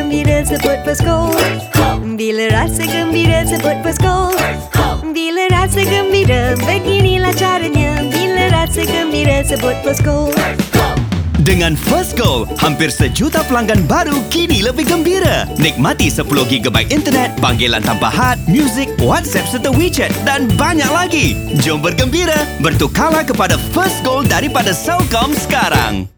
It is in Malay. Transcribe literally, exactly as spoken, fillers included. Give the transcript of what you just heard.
gembira sebut Puskol. Bila rasa gembira sebut Puskol. Bila rasa gembira beginilah caranya. Bila rasa gembira sebut Puskol. Dengan First Go, hampir sejuta pelanggan baru kini lebih gembira. Nikmati sepuluh gigabyte internet, panggilan tanpa had, muzik, WhatsApp serta WeChat dan banyak lagi. Jom bergembira, bertukarlah kepada First Go daripada Celcom sekarang.